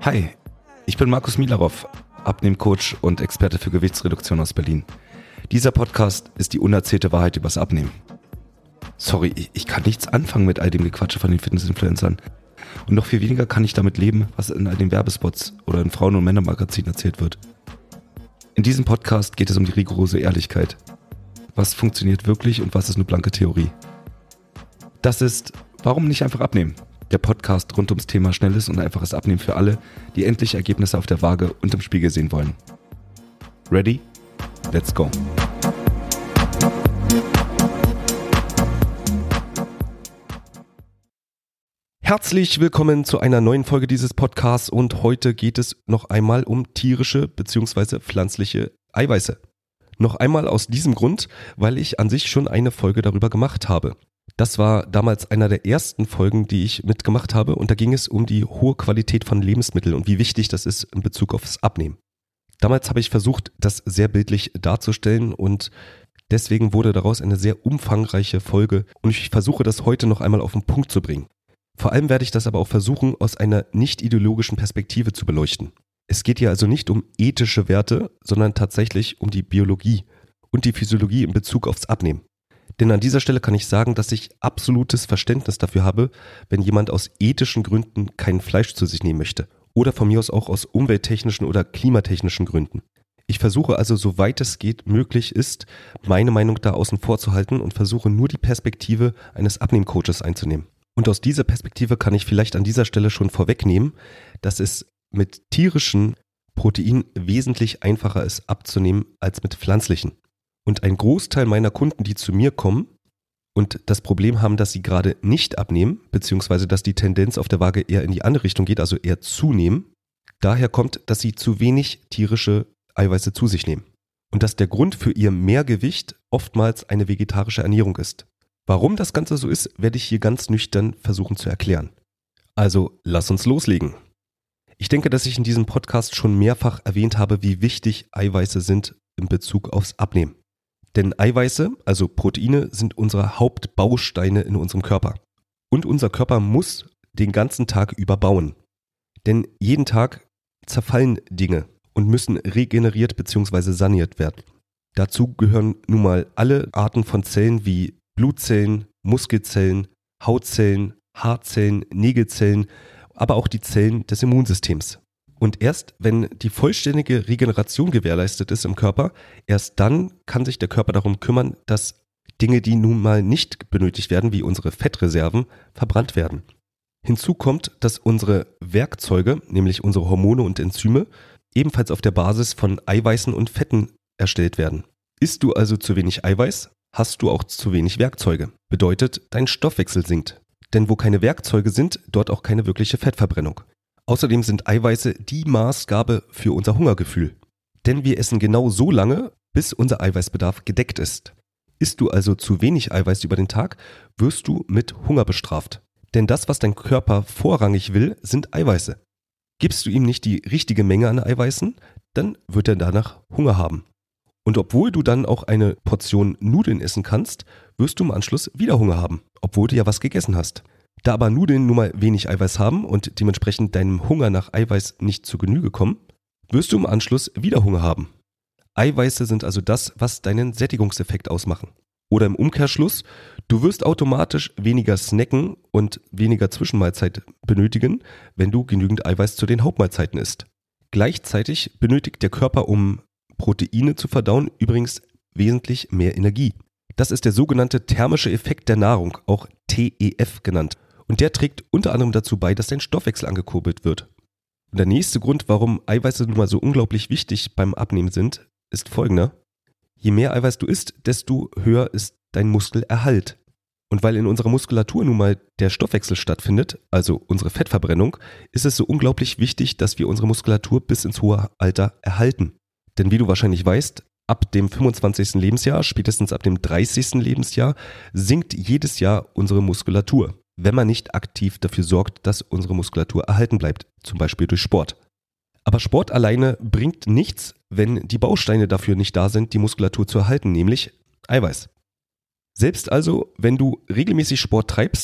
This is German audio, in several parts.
Hi, ich bin Markus Milarov, Abnehmcoach und Experte für Gewichtsreduktion aus Berlin. Dieser Podcast ist die unerzählte Wahrheit übers Abnehmen. Sorry, ich kann nichts anfangen mit all dem Gequatsche von den Fitnessinfluencern. Und noch viel weniger kann ich damit leben, was in all den Werbespots oder in Frauen- und Männermagazinen erzählt wird. In diesem Podcast geht es um die rigorose Ehrlichkeit. Was funktioniert wirklich und was ist nur blanke Theorie? Das ist Warum nicht einfach abnehmen? Der Podcast rund ums Thema schnelles und einfaches Abnehmen für alle, die endlich Ergebnisse auf der Waage und im Spiegel sehen wollen. Ready? Let's go! Herzlich willkommen zu einer neuen Folge dieses Podcasts und heute geht es noch einmal um tierische bzw. pflanzliche Eiweiße. Noch einmal aus diesem Grund, weil ich an sich schon eine Folge darüber gemacht habe. Das war damals einer der ersten Folgen, die ich mitgemacht habe und da ging es um die hohe Qualität von Lebensmitteln und wie wichtig das ist in Bezug aufs Abnehmen. Damals habe ich versucht, das sehr bildlich darzustellen und deswegen wurde daraus eine sehr umfangreiche Folge und ich versuche das heute noch einmal auf den Punkt zu bringen. Vor allem werde ich das aber auch versuchen, aus einer nicht ideologischen Perspektive zu beleuchten. Es geht hier also nicht um ethische Werte, sondern tatsächlich um die Biologie und die Physiologie in Bezug aufs Abnehmen. Denn an dieser Stelle kann ich sagen, dass ich absolutes Verständnis dafür habe, wenn jemand aus ethischen Gründen kein Fleisch zu sich nehmen möchte. Oder von mir aus auch aus umwelttechnischen oder klimatechnischen Gründen. Ich versuche also, soweit es geht, möglich ist, meine Meinung da außen vor zu halten und versuche nur die Perspektive eines Abnehmcoaches einzunehmen. Und aus dieser Perspektive kann ich vielleicht an dieser Stelle schon vorwegnehmen, dass es mit tierischen Proteinen wesentlich einfacher ist abzunehmen als mit pflanzlichen. Und ein Großteil meiner Kunden, die zu mir kommen und das Problem haben, dass sie gerade nicht abnehmen, beziehungsweise dass die Tendenz auf der Waage eher in die andere Richtung geht, also eher zunehmen, daher kommt, dass sie zu wenig tierische Eiweiße zu sich nehmen. Und dass der Grund für ihr Mehrgewicht oftmals eine vegetarische Ernährung ist. Warum das Ganze so ist, werde ich hier ganz nüchtern versuchen zu erklären. Also, lass uns loslegen. Ich denke, dass ich in diesem Podcast schon mehrfach erwähnt habe, wie wichtig Eiweiße sind in Bezug aufs Abnehmen. Denn Eiweiße, also Proteine, sind unsere Hauptbausteine in unserem Körper. Und unser Körper muss den ganzen Tag über bauen. Denn jeden Tag zerfallen Dinge und müssen regeneriert bzw. saniert werden. Dazu gehören nun mal alle Arten von Zellen wie Blutzellen, Muskelzellen, Hautzellen, Haarzellen, Nägelzellen, aber auch die Zellen des Immunsystems. Und erst wenn die vollständige Regeneration gewährleistet ist im Körper, erst dann kann sich der Körper darum kümmern, dass Dinge, die nun mal nicht benötigt werden, wie unsere Fettreserven, verbrannt werden. Hinzu kommt, dass unsere Werkzeuge, nämlich unsere Hormone und Enzyme, ebenfalls auf der Basis von Eiweißen und Fetten erstellt werden. Isst du also zu wenig Eiweiß, hast du auch zu wenig Werkzeuge. Bedeutet, dein Stoffwechsel sinkt. Denn wo keine Werkzeuge sind, dort auch keine wirkliche Fettverbrennung. Außerdem sind Eiweiße die Maßgabe für unser Hungergefühl. Denn wir essen genau so lange, bis unser Eiweißbedarf gedeckt ist. Isst du also zu wenig Eiweiß über den Tag, wirst du mit Hunger bestraft. Denn das, was dein Körper vorrangig will, sind Eiweiße. Gibst du ihm nicht die richtige Menge an Eiweißen, dann wird er danach Hunger haben. Und obwohl du dann auch eine Portion Nudeln essen kannst, wirst du im Anschluss wieder Hunger haben, obwohl du ja was gegessen hast. Da aber Nudeln nun mal wenig Eiweiß haben und dementsprechend deinem Hunger nach Eiweiß nicht zu Genüge kommen, wirst du im Anschluss wieder Hunger haben. Eiweiße sind also das, was deinen Sättigungseffekt ausmachen. Oder im Umkehrschluss, du wirst automatisch weniger snacken und weniger Zwischenmahlzeit benötigen, wenn du genügend Eiweiß zu den Hauptmahlzeiten isst. Gleichzeitig benötigt der Körper, um Proteine zu verdauen, übrigens wesentlich mehr Energie. Das ist der sogenannte thermische Effekt der Nahrung, auch TEF genannt. Und der trägt unter anderem dazu bei, dass dein Stoffwechsel angekurbelt wird. Und der nächste Grund, warum Eiweiße nun mal so unglaublich wichtig beim Abnehmen sind, ist folgender. Je mehr Eiweiß du isst, desto höher ist dein Muskelerhalt. Und weil in unserer Muskulatur nun mal der Stoffwechsel stattfindet, also unsere Fettverbrennung, ist es so unglaublich wichtig, dass wir unsere Muskulatur bis ins hohe Alter erhalten. Denn wie du wahrscheinlich weißt, ab dem 25. Lebensjahr, spätestens ab dem 30. Lebensjahr, sinkt jedes Jahr unsere Muskulatur, wenn man nicht aktiv dafür sorgt, dass unsere Muskulatur erhalten bleibt, zum Beispiel durch Sport. Aber Sport alleine bringt nichts, wenn die Bausteine dafür nicht da sind, die Muskulatur zu erhalten, nämlich Eiweiß. Selbst also, wenn du regelmäßig Sport treibst,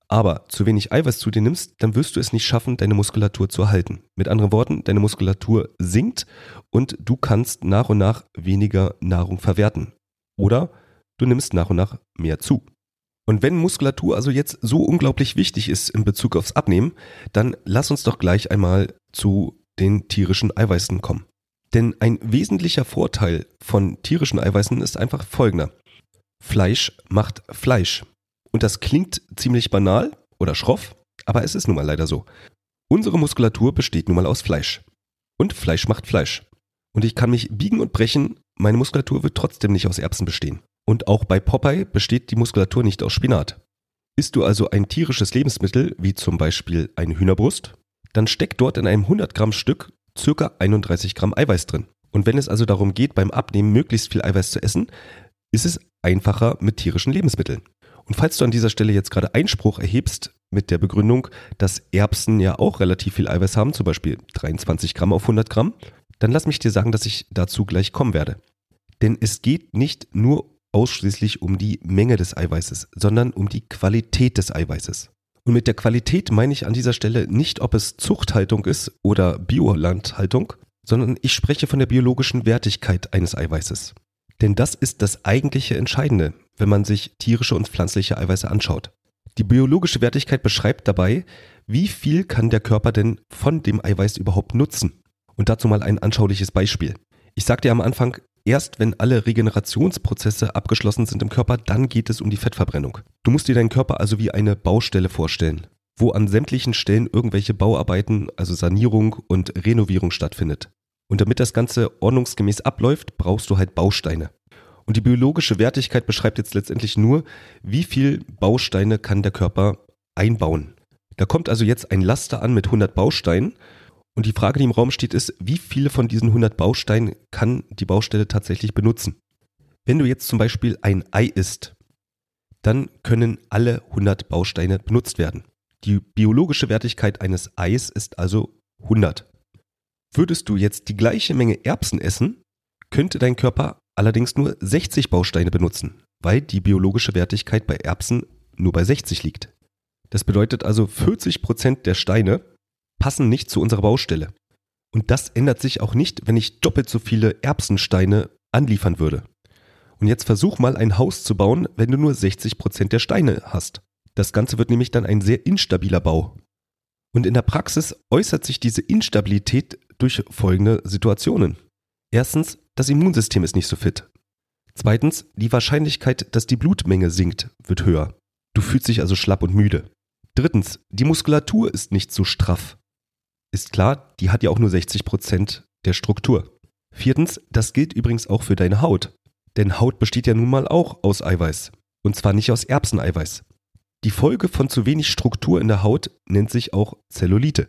aber zu wenig Eiweiß zu dir nimmst, dann wirst du es nicht schaffen, deine Muskulatur zu erhalten. Mit anderen Worten, deine Muskulatur sinkt und du kannst nach und nach weniger Nahrung verwerten. Oder du nimmst nach und nach mehr zu. Und wenn Muskulatur also jetzt so unglaublich wichtig ist in Bezug aufs Abnehmen, dann lass uns doch gleich einmal zu den tierischen Eiweißen kommen. Denn ein wesentlicher Vorteil von tierischen Eiweißen ist einfach folgender. Fleisch macht Fleisch. Und das klingt ziemlich banal oder schroff, aber es ist nun mal leider so. Unsere Muskulatur besteht nun mal aus Fleisch. Und Fleisch macht Fleisch. Und ich kann mich biegen und brechen, meine Muskulatur wird trotzdem nicht aus Erbsen bestehen. Und auch bei Popeye besteht die Muskulatur nicht aus Spinat. Isst du also ein tierisches Lebensmittel, wie zum Beispiel eine Hühnerbrust, dann steckt dort in einem 100 Gramm Stück ca. 31 Gramm Eiweiß drin. Und wenn es also darum geht, beim Abnehmen möglichst viel Eiweiß zu essen, ist es einfacher mit tierischen Lebensmitteln. Und falls du an dieser Stelle jetzt gerade Einspruch erhebst mit der Begründung, dass Erbsen ja auch relativ viel Eiweiß haben, zum Beispiel 23 Gramm auf 100 Gramm, dann lass mich dir sagen, dass ich dazu gleich kommen werde. Denn es geht nicht nur ausschließlich um die Menge des Eiweißes, sondern um die Qualität des Eiweißes. Und mit der Qualität meine ich an dieser Stelle nicht, ob es Zuchthaltung ist oder Biolandhaltung, sondern ich spreche von der biologischen Wertigkeit eines Eiweißes. Denn das ist das eigentliche Entscheidende, wenn man sich tierische und pflanzliche Eiweiße anschaut. Die biologische Wertigkeit beschreibt dabei, wie viel kann der Körper denn von dem Eiweiß überhaupt nutzen. Und dazu mal ein anschauliches Beispiel. Ich sagte ja am Anfang, erst wenn alle Regenerationsprozesse abgeschlossen sind im Körper, dann geht es um die Fettverbrennung. Du musst dir deinen Körper also wie eine Baustelle vorstellen, wo an sämtlichen Stellen irgendwelche Bauarbeiten, also Sanierung und Renovierung stattfindet. Und damit das Ganze ordnungsgemäß abläuft, brauchst du halt Bausteine. Und die biologische Wertigkeit beschreibt jetzt letztendlich nur, wie viel Bausteine kann der Körper einbauen. Da kommt also jetzt ein Laster an mit 100 Bausteinen. Und die Frage, die im Raum steht, ist, wie viele von diesen 100 Bausteinen kann die Baustelle tatsächlich benutzen? Wenn du jetzt zum Beispiel ein Ei isst, dann können alle 100 Bausteine benutzt werden. Die biologische Wertigkeit eines Eis ist also 100. Würdest du jetzt die gleiche Menge Erbsen essen, könnte dein Körper allerdings nur 60 Bausteine benutzen, weil die biologische Wertigkeit bei Erbsen nur bei 60 liegt. Das bedeutet also, 40% der Steine passen nicht zu unserer Baustelle. Und das ändert sich auch nicht, wenn ich doppelt so viele Erbsensteine anliefern würde. Und jetzt versuch mal ein Haus zu bauen, wenn du nur 60% der Steine hast. Das Ganze wird nämlich dann ein sehr instabiler Bau. Und in der Praxis äußert sich diese Instabilität durch folgende Situationen. Erstens, das Immunsystem ist nicht so fit. Zweitens, die Wahrscheinlichkeit, dass die Blutmenge sinkt, wird höher. Du fühlst dich also schlapp und müde. Drittens, die Muskulatur ist nicht so straff. Ist klar, die hat ja auch nur 60% der Struktur. Viertens, das gilt übrigens auch für deine Haut. Denn Haut besteht ja nun mal auch aus Eiweiß. Und zwar nicht aus Erbseneiweiß. Die Folge von zu wenig Struktur in der Haut nennt sich auch Zellulite.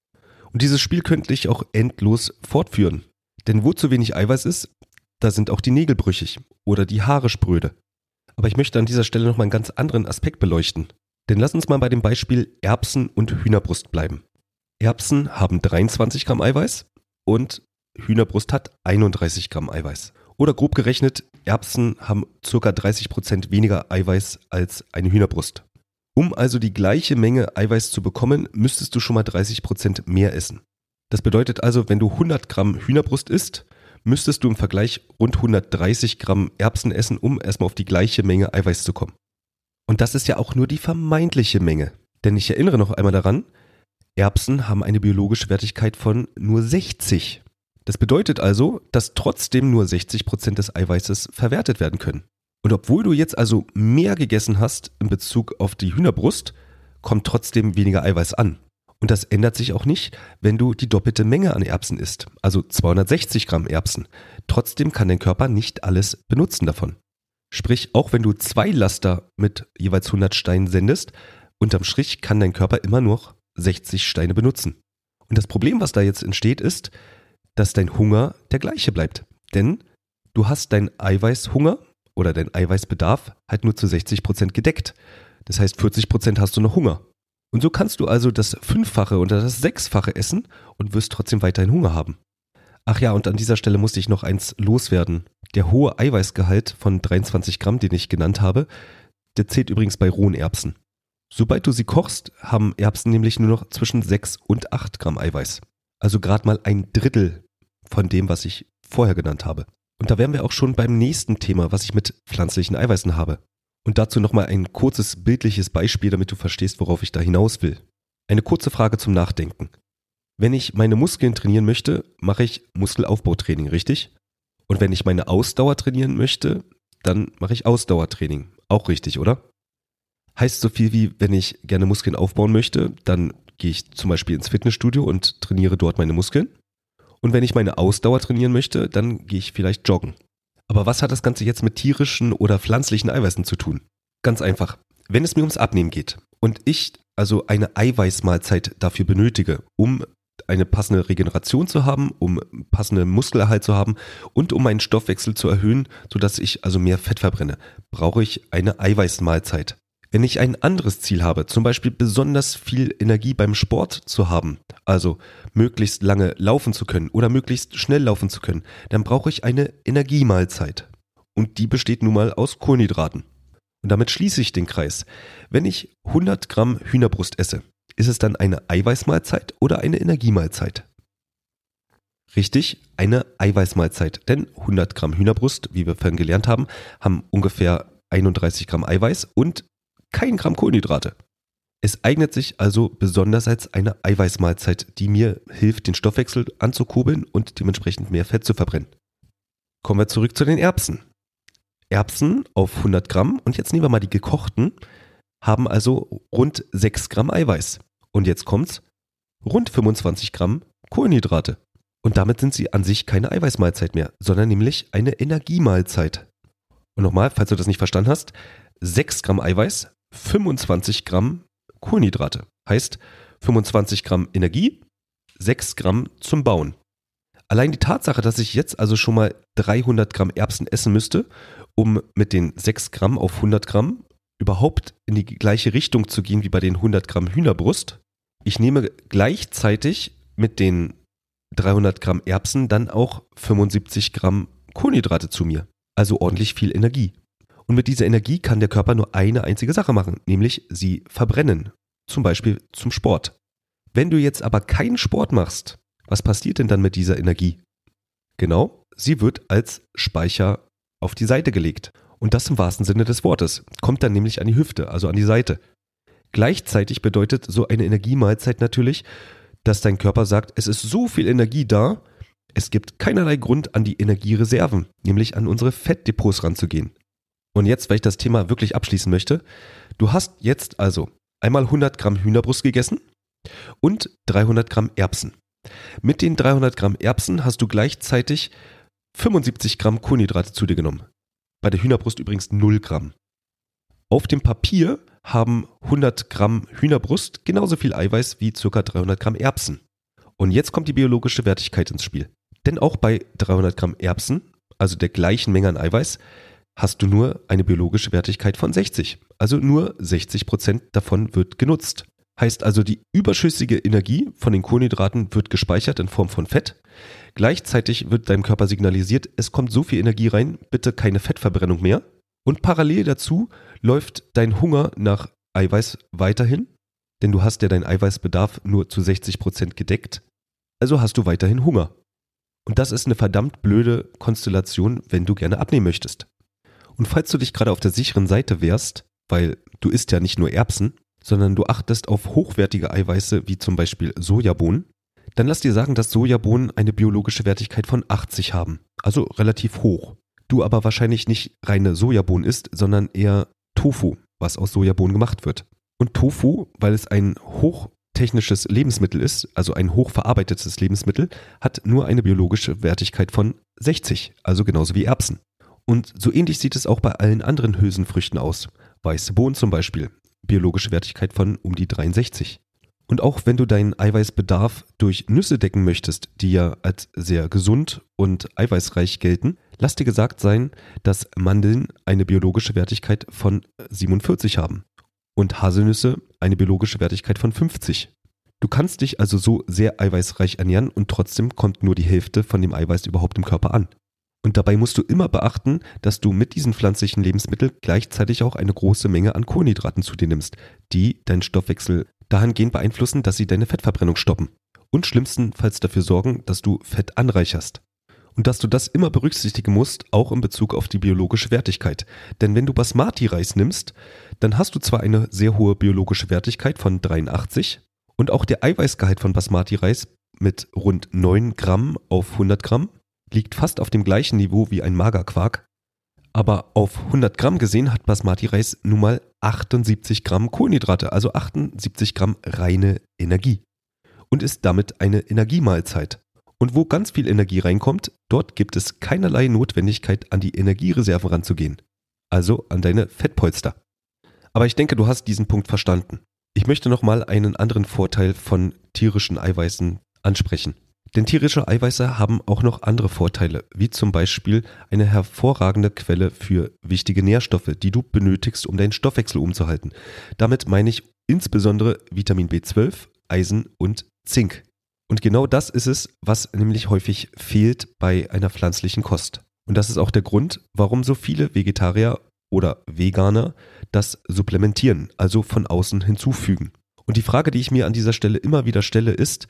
Und dieses Spiel könnte ich auch endlos fortführen. Denn wo zu wenig Eiweiß ist, da sind auch die Nägel brüchig oder die Haare spröde. Aber ich möchte an dieser Stelle noch mal einen ganz anderen Aspekt beleuchten. Denn lass uns mal bei dem Beispiel Erbsen und Hühnerbrust bleiben. Erbsen haben 23 Gramm Eiweiß und Hühnerbrust hat 31 Gramm Eiweiß. Oder grob gerechnet, Erbsen haben ca. 30% weniger Eiweiß als eine Hühnerbrust. Um also die gleiche Menge Eiweiß zu bekommen, müsstest du schon mal 30% mehr essen. Das bedeutet also, wenn du 100 Gramm Hühnerbrust isst, müsstest du im Vergleich rund 130 Gramm Erbsen essen, um erstmal auf die gleiche Menge Eiweiß zu kommen. Und das ist ja auch nur die vermeintliche Menge. Denn ich erinnere noch einmal daran, Erbsen haben eine biologische Wertigkeit von nur 60. Das bedeutet also, dass trotzdem nur 60% des Eiweißes verwertet werden können. Und obwohl du jetzt also mehr gegessen hast in Bezug auf die Hühnerbrust, kommt trotzdem weniger Eiweiß an. Und das ändert sich auch nicht, wenn du die doppelte Menge an Erbsen isst, also 260 Gramm Erbsen. Trotzdem kann dein Körper nicht alles benutzen davon. Sprich, auch wenn du 2 Laster mit jeweils 100 Steinen sendest, unterm Strich kann dein Körper immer noch 60 Steine benutzen. Und das Problem, was da jetzt entsteht, ist, dass dein Hunger der gleiche bleibt. Denn du hast deinen Eiweißhunger oder deinen Eiweißbedarf halt nur zu 60% gedeckt. Das heißt, 40% hast du noch Hunger. Und so kannst du also das 5-fache oder das 6-fache essen und wirst trotzdem weiterhin Hunger haben. Ach ja, und an dieser Stelle musste ich noch eins loswerden. Der hohe Eiweißgehalt von 23 Gramm, den ich genannt habe, der zählt übrigens bei rohen Erbsen. Sobald du sie kochst, haben Erbsen nämlich nur noch zwischen 6 und 8 Gramm Eiweiß. Also gerade mal ein Drittel von dem, was ich vorher genannt habe. Und da wären wir auch schon beim nächsten Thema, was ich mit pflanzlichen Eiweißen habe. Und dazu nochmal ein kurzes bildliches Beispiel, damit du verstehst, worauf ich da hinaus will. Eine kurze Frage zum Nachdenken. Wenn ich meine Muskeln trainieren möchte, mache ich Muskelaufbautraining, richtig? Und wenn ich meine Ausdauer trainieren möchte, dann mache ich Ausdauertraining. Auch richtig, oder? Heißt so viel wie, wenn ich gerne Muskeln aufbauen möchte, dann gehe ich zum Beispiel ins Fitnessstudio und trainiere dort meine Muskeln. Und wenn ich meine Ausdauer trainieren möchte, dann gehe ich vielleicht joggen. Aber was hat das Ganze jetzt mit tierischen oder pflanzlichen Eiweißen zu tun? Ganz einfach. Wenn es mir ums Abnehmen geht und ich also eine Eiweißmahlzeit dafür benötige, um eine passende Regeneration zu haben, um passenden Muskelerhalt zu haben und um meinen Stoffwechsel zu erhöhen, sodass ich also mehr Fett verbrenne, brauche ich eine Eiweißmahlzeit. Wenn ich ein anderes Ziel habe, zum Beispiel besonders viel Energie beim Sport zu haben, also möglichst lange laufen zu können oder möglichst schnell laufen zu können, dann brauche ich eine Energiemahlzeit. Und die besteht nun mal aus Kohlenhydraten. Und damit schließe ich den Kreis. Wenn ich 100 Gramm Hühnerbrust esse, ist es dann eine Eiweißmahlzeit oder eine Energiemahlzeit? Richtig, eine Eiweißmahlzeit. Denn 100 Gramm Hühnerbrust, wie wir vorhin gelernt haben, haben ungefähr 31 Gramm Eiweiß und kein Gramm Kohlenhydrate. Es eignet sich also besonders als eine Eiweißmahlzeit, die mir hilft, den Stoffwechsel anzukurbeln und dementsprechend mehr Fett zu verbrennen. Kommen wir zurück zu den Erbsen. Erbsen auf 100 Gramm, und jetzt nehmen wir mal die gekochten, haben also rund 6 Gramm Eiweiß. Und jetzt kommt's, rund 25 Gramm Kohlenhydrate. Und damit sind sie an sich keine Eiweißmahlzeit mehr, sondern nämlich eine Energiemahlzeit. Und nochmal, falls du das nicht verstanden hast, 6 Gramm Eiweiß, 25 Gramm Kohlenhydrate. Heißt 25 Gramm Energie, 6 Gramm zum Bauen. Allein die Tatsache, dass ich jetzt also schon mal 300 Gramm Erbsen essen müsste, um mit den 6 Gramm auf 100 Gramm überhaupt in die gleiche Richtung zu gehen wie bei den 100 Gramm Hühnerbrust. Ich nehme gleichzeitig mit den 300 Gramm Erbsen dann auch 75 Gramm Kohlenhydrate zu mir. Also ordentlich viel Energie. Und mit dieser Energie kann der Körper nur eine einzige Sache machen, nämlich sie verbrennen. Zum Beispiel zum Sport. Wenn du jetzt aber keinen Sport machst, was passiert denn dann mit dieser Energie? Genau, sie wird als Speicher auf die Seite gelegt. Und das im wahrsten Sinne des Wortes. Kommt dann nämlich an die Hüfte, also an die Seite. Gleichzeitig bedeutet so eine Energiemahlzeit natürlich, dass dein Körper sagt, es ist so viel Energie da, es gibt keinerlei Grund, an die Energiereserven, nämlich an unsere Fettdepots ranzugehen. Und jetzt, weil ich das Thema wirklich abschließen möchte, du hast jetzt also einmal 100 Gramm Hühnerbrust gegessen und 300 Gramm Erbsen. Mit den 300 Gramm Erbsen hast du gleichzeitig 75 Gramm Kohlenhydrate zu dir genommen. Bei der Hühnerbrust übrigens 0 Gramm. Auf dem Papier haben 100 Gramm Hühnerbrust genauso viel Eiweiß wie ca. 300 Gramm Erbsen. Und jetzt kommt die biologische Wertigkeit ins Spiel. Denn auch bei 300 Gramm Erbsen, also der gleichen Menge an Eiweiß, hast du nur eine biologische Wertigkeit von 60. Also nur 60% davon wird genutzt. Heißt also, die überschüssige Energie von den Kohlenhydraten wird gespeichert in Form von Fett. Gleichzeitig wird deinem Körper signalisiert, es kommt so viel Energie rein, bitte keine Fettverbrennung mehr. Und parallel dazu läuft dein Hunger nach Eiweiß weiterhin, denn du hast ja deinen Eiweißbedarf nur zu 60% gedeckt. Also hast du weiterhin Hunger. Und das ist eine verdammt blöde Konstellation, wenn du gerne abnehmen möchtest. Und falls du dich gerade auf der sicheren Seite wärst, weil du isst ja nicht nur Erbsen, sondern du achtest auf hochwertige Eiweiße wie zum Beispiel Sojabohnen, dann lass dir sagen, dass Sojabohnen eine biologische Wertigkeit von 80 haben, also relativ hoch. Du aber wahrscheinlich nicht reine Sojabohnen isst, sondern eher Tofu, was aus Sojabohnen gemacht wird. Und Tofu, weil es ein hochtechnisches Lebensmittel ist, also ein hochverarbeitetes Lebensmittel, hat nur eine biologische Wertigkeit von 60, also genauso wie Erbsen. Und so ähnlich sieht es auch bei allen anderen Hülsenfrüchten aus. Weiße Bohnen zum Beispiel, biologische Wertigkeit von um die 63. Und auch wenn du deinen Eiweißbedarf durch Nüsse decken möchtest, die ja als sehr gesund und eiweißreich gelten, lass dir gesagt sein, dass Mandeln eine biologische Wertigkeit von 47 haben und Haselnüsse eine biologische Wertigkeit von 50. Du kannst dich also so sehr eiweißreich ernähren und trotzdem kommt nur die Hälfte von dem Eiweiß überhaupt im Körper an. Und dabei musst du immer beachten, dass du mit diesen pflanzlichen Lebensmitteln gleichzeitig auch eine große Menge an Kohlenhydraten zu dir nimmst, die deinen Stoffwechsel dahingehend beeinflussen, dass sie deine Fettverbrennung stoppen und schlimmstenfalls dafür sorgen, dass du Fett anreicherst. Und dass du das immer berücksichtigen musst, auch in Bezug auf die biologische Wertigkeit. Denn wenn du Basmati-Reis nimmst, dann hast du zwar eine sehr hohe biologische Wertigkeit von 83 und auch der Eiweißgehalt von Basmati-Reis mit rund 9 Gramm auf 100 Gramm liegt fast auf dem gleichen Niveau wie ein Magerquark. Aber auf 100 Gramm gesehen hat Basmati-Reis nun mal 78 Gramm Kohlenhydrate, also 78 Gramm reine Energie. Und ist damit eine Energiemahlzeit. Und wo ganz viel Energie reinkommt, dort gibt es keinerlei Notwendigkeit, an die Energiereserven ranzugehen. Also an deine Fettpolster. Aber ich denke, du hast diesen Punkt verstanden. Ich möchte nochmal einen anderen Vorteil von tierischen Eiweißen ansprechen. Denn tierische Eiweiße haben auch noch andere Vorteile, wie zum Beispiel eine hervorragende Quelle für wichtige Nährstoffe, die du benötigst, um deinen Stoffwechsel umzuhalten. Damit meine ich insbesondere Vitamin B12, Eisen und Zink. Und genau das ist es, was nämlich häufig fehlt bei einer pflanzlichen Kost. Und das ist auch der Grund, warum so viele Vegetarier oder Veganer das supplementieren, also von außen hinzufügen. Und die Frage, die ich mir an dieser Stelle immer wieder stelle, ist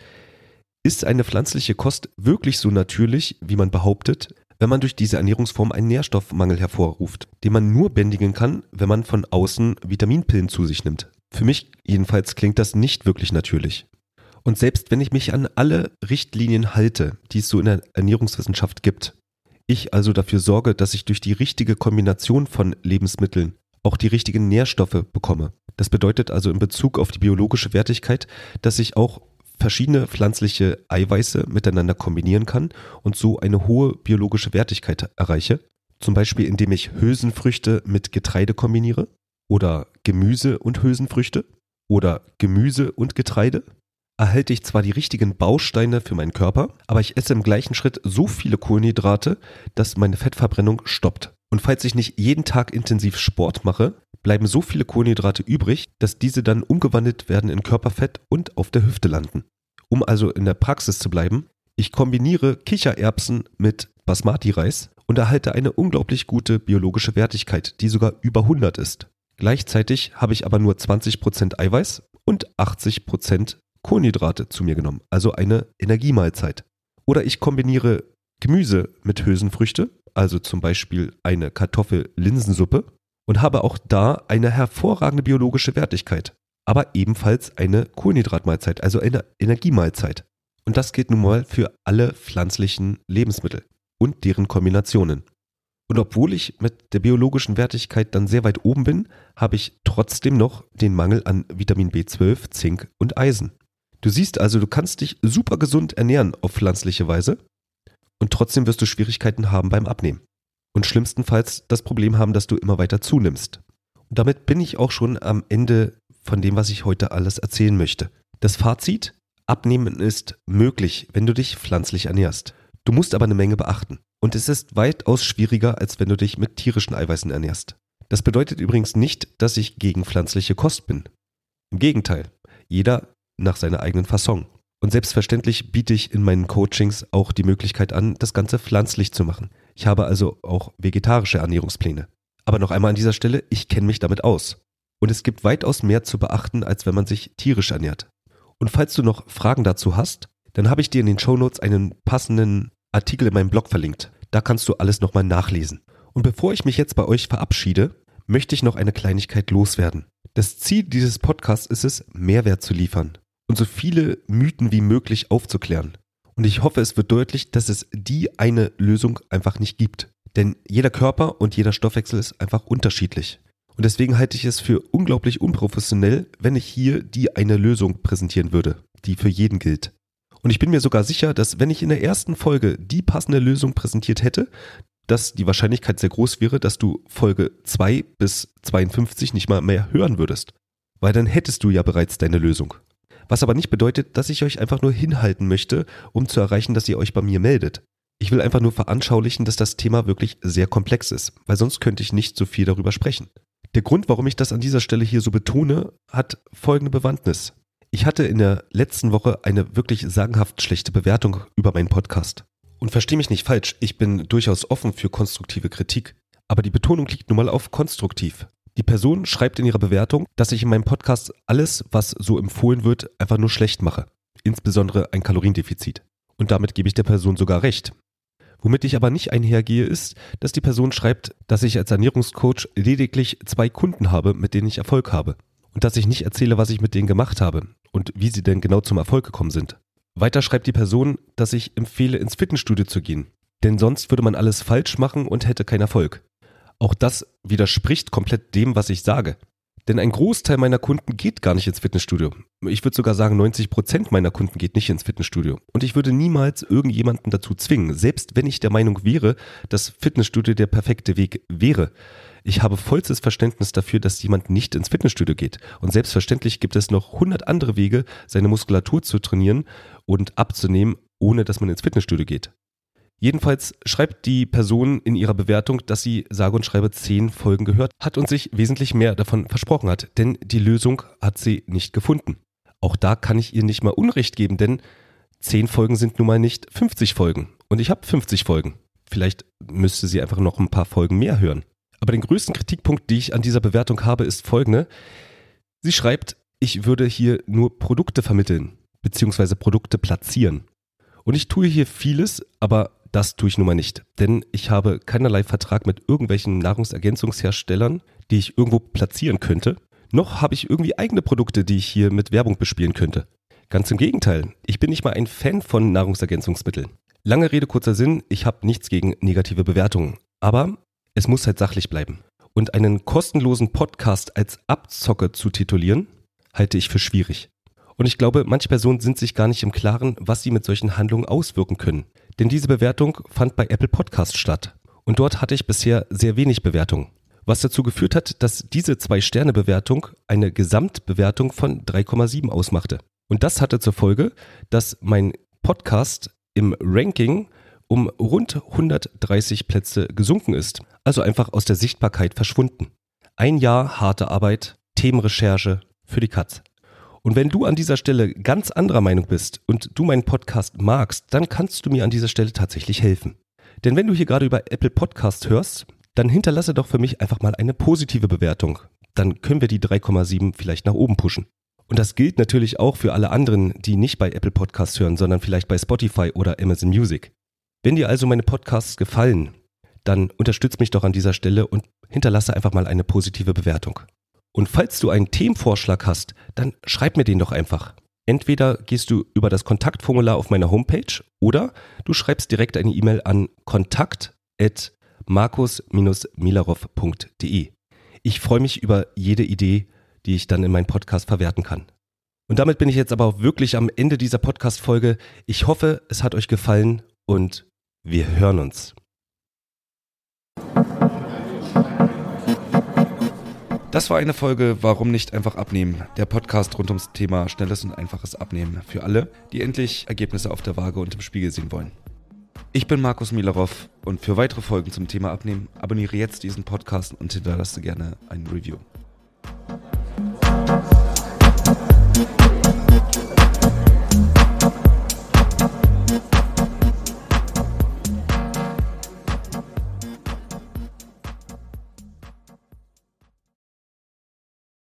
eine pflanzliche Kost wirklich so natürlich, wie man behauptet, wenn man durch diese Ernährungsform einen Nährstoffmangel hervorruft, den man nur bändigen kann, wenn man von außen Vitaminpillen zu sich nimmt? Für mich jedenfalls klingt das nicht wirklich natürlich. Und selbst wenn ich mich an alle Richtlinien halte, die es so in der Ernährungswissenschaft gibt, ich also dafür sorge, dass ich durch die richtige Kombination von Lebensmitteln auch die richtigen Nährstoffe bekomme. Das bedeutet also in Bezug auf die biologische Wertigkeit, dass ich auch verschiedene pflanzliche Eiweiße miteinander kombinieren kann und so eine hohe biologische Wertigkeit erreiche. Zum Beispiel indem ich Hülsenfrüchte mit Getreide kombiniere oder Gemüse und Hülsenfrüchte oder Gemüse und Getreide. Erhalte ich zwar die richtigen Bausteine für meinen Körper, aber ich esse im gleichen Schritt so viele Kohlenhydrate, dass meine Fettverbrennung stoppt. Und falls ich nicht jeden Tag intensiv Sport mache, bleiben so viele Kohlenhydrate übrig, dass diese dann umgewandelt werden in Körperfett und auf der Hüfte landen. Um also in der Praxis zu bleiben, ich kombiniere Kichererbsen mit Basmati-Reis und erhalte eine unglaublich gute biologische Wertigkeit, die sogar über 100 ist. Gleichzeitig habe ich aber nur 20% Eiweiß und 80% Kohlenhydrate zu mir genommen, also eine Energiemahlzeit. Oder ich kombiniere Gemüse mit Hülsenfrüchte, also zum Beispiel eine Kartoffel-Linsensuppe und habe auch da eine hervorragende biologische Wertigkeit, aber ebenfalls eine Kohlenhydratmahlzeit, also eine Energiemahlzeit. Und das gilt nun mal für alle pflanzlichen Lebensmittel und deren Kombinationen. Und obwohl ich mit der biologischen Wertigkeit dann sehr weit oben bin, habe ich trotzdem noch den Mangel an Vitamin B12, Zink und Eisen. Du siehst also, du kannst dich super gesund ernähren auf pflanzliche Weise und trotzdem wirst du Schwierigkeiten haben beim Abnehmen. Und schlimmstenfalls das Problem haben, dass du immer weiter zunimmst. Und damit bin ich auch schon am Ende von dem, was ich heute alles erzählen möchte. Das Fazit: Abnehmen ist möglich, wenn du dich pflanzlich ernährst. Du musst aber eine Menge beachten. Und es ist weitaus schwieriger, als wenn du dich mit tierischen Eiweißen ernährst. Das bedeutet übrigens nicht, dass ich gegen pflanzliche Kost bin. Im Gegenteil, jeder nach seiner eigenen Fasson. Und selbstverständlich biete ich in meinen Coachings auch die Möglichkeit an, das Ganze pflanzlich zu machen. Ich habe also auch vegetarische Ernährungspläne. Aber noch einmal an dieser Stelle, ich kenne mich damit aus. Und es gibt weitaus mehr zu beachten, als wenn man sich tierisch ernährt. Und falls du noch Fragen dazu hast, dann habe ich dir in den Shownotes einen passenden Artikel in meinem Blog verlinkt. Da kannst du alles nochmal nachlesen. Und bevor ich mich jetzt bei euch verabschiede, möchte ich noch eine Kleinigkeit loswerden. Das Ziel dieses Podcasts ist es, Mehrwert zu liefern und so viele Mythen wie möglich aufzuklären. Und ich hoffe, es wird deutlich, dass es die eine Lösung einfach nicht gibt. Denn jeder Körper und jeder Stoffwechsel ist einfach unterschiedlich. Und deswegen halte ich es für unglaublich unprofessionell, wenn ich hier die eine Lösung präsentieren würde, die für jeden gilt. Und ich bin mir sogar sicher, dass wenn ich in der ersten Folge die passende Lösung präsentiert hätte, dass die Wahrscheinlichkeit sehr groß wäre, dass du Folge 2 bis 52 nicht mal mehr hören würdest. Weil dann hättest du ja bereits deine Lösung. Was aber nicht bedeutet, dass ich euch einfach nur hinhalten möchte, um zu erreichen, dass ihr euch bei mir meldet. Ich will einfach nur veranschaulichen, dass das Thema wirklich sehr komplex ist, weil sonst könnte ich nicht so viel darüber sprechen. Der Grund, warum ich das an dieser Stelle hier so betone, hat folgende Bewandtnis. Ich hatte in der letzten Woche eine wirklich sagenhaft schlechte Bewertung über meinen Podcast. Und versteh mich nicht falsch, ich bin durchaus offen für konstruktive Kritik. Aber die Betonung liegt nun mal auf konstruktiv. Die Person schreibt in ihrer Bewertung, dass ich in meinem Podcast alles, was so empfohlen wird, einfach nur schlecht mache. Insbesondere ein Kaloriendefizit. Und damit gebe ich der Person sogar recht. Womit ich aber nicht einhergehe, ist, dass die Person schreibt, dass ich als Ernährungscoach lediglich 2 Kunden habe, mit denen ich Erfolg habe. Und dass ich nicht erzähle, was ich mit denen gemacht habe und wie sie denn genau zum Erfolg gekommen sind. Weiter schreibt die Person, dass ich empfehle, ins Fitnessstudio zu gehen. Denn sonst würde man alles falsch machen und hätte keinen Erfolg. Auch das widerspricht komplett dem, was ich sage. Denn ein Großteil meiner Kunden geht gar nicht ins Fitnessstudio. Ich würde sogar sagen, 90% meiner Kunden geht nicht ins Fitnessstudio. Und ich würde niemals irgendjemanden dazu zwingen, selbst wenn ich der Meinung wäre, dass Fitnessstudio der perfekte Weg wäre. Ich habe vollstes Verständnis dafür, dass jemand nicht ins Fitnessstudio geht. Und selbstverständlich gibt es noch 100 andere Wege, seine Muskulatur zu trainieren und abzunehmen, ohne dass man ins Fitnessstudio geht. Jedenfalls schreibt die Person in ihrer Bewertung, dass sie sage und schreibe 10 Folgen gehört hat und sich wesentlich mehr davon versprochen hat, denn die Lösung hat sie nicht gefunden. Auch da kann ich ihr nicht mal Unrecht geben, denn 10 Folgen sind nun mal nicht 50 Folgen und ich habe 50 Folgen. Vielleicht müsste sie einfach noch ein paar Folgen mehr hören. Aber den größten Kritikpunkt, den ich an dieser Bewertung habe, ist folgende. Sie schreibt, ich würde hier nur Produkte vermitteln, beziehungsweise Produkte platzieren. Und ich tue hier vieles, aber das tue ich nun mal nicht, denn ich habe keinerlei Vertrag mit irgendwelchen Nahrungsergänzungsherstellern, die ich irgendwo platzieren könnte, noch habe ich irgendwie eigene Produkte, die ich hier mit Werbung bespielen könnte. Ganz im Gegenteil, ich bin nicht mal ein Fan von Nahrungsergänzungsmitteln. Lange Rede, kurzer Sinn, ich habe nichts gegen negative Bewertungen, aber es muss halt sachlich bleiben. Und einen kostenlosen Podcast als Abzocke zu titulieren, halte ich für schwierig. Und ich glaube, manche Personen sind sich gar nicht im Klaren, was sie mit solchen Handlungen auswirken können. Denn diese Bewertung fand bei Apple Podcast statt. Und dort hatte ich bisher sehr wenig Bewertungen. Was dazu geführt hat, dass diese 2-Sterne-Bewertung eine Gesamtbewertung von 3,7 ausmachte. Und das hatte zur Folge, dass mein Podcast im Ranking um rund 130 Plätze gesunken ist. Also einfach aus der Sichtbarkeit verschwunden. Ein Jahr harte Arbeit, Themenrecherche für die Katz. Und wenn du an dieser Stelle ganz anderer Meinung bist und du meinen Podcast magst, dann kannst du mir an dieser Stelle tatsächlich helfen. Denn wenn du hier gerade über Apple Podcast hörst, dann hinterlasse doch für mich einfach mal eine positive Bewertung. Dann können wir die 3,7 vielleicht nach oben pushen. Und das gilt natürlich auch für alle anderen, die nicht bei Apple Podcasts hören, sondern vielleicht bei Spotify oder Amazon Music. Wenn dir also meine Podcasts gefallen, dann unterstütz mich doch an dieser Stelle und hinterlasse einfach mal eine positive Bewertung. Und falls du einen Themenvorschlag hast, dann schreib mir den doch einfach. Entweder gehst du über das Kontaktformular auf meiner Homepage oder du schreibst direkt eine E-Mail an kontakt@markus-milarov.de. Ich freue mich über jede Idee, die ich dann in meinen Podcast verwerten kann. Und damit bin ich jetzt aber auch wirklich am Ende dieser Podcast-Folge. Ich hoffe, es hat euch gefallen und wir hören uns. Das war eine Folge Warum nicht einfach abnehmen? Der Podcast rund ums Thema schnelles und einfaches Abnehmen für alle, die endlich Ergebnisse auf der Waage und im Spiegel sehen wollen. Ich bin Markus Milarov und für weitere Folgen zum Thema Abnehmen abonniere jetzt diesen Podcast und hinterlasse gerne ein Review.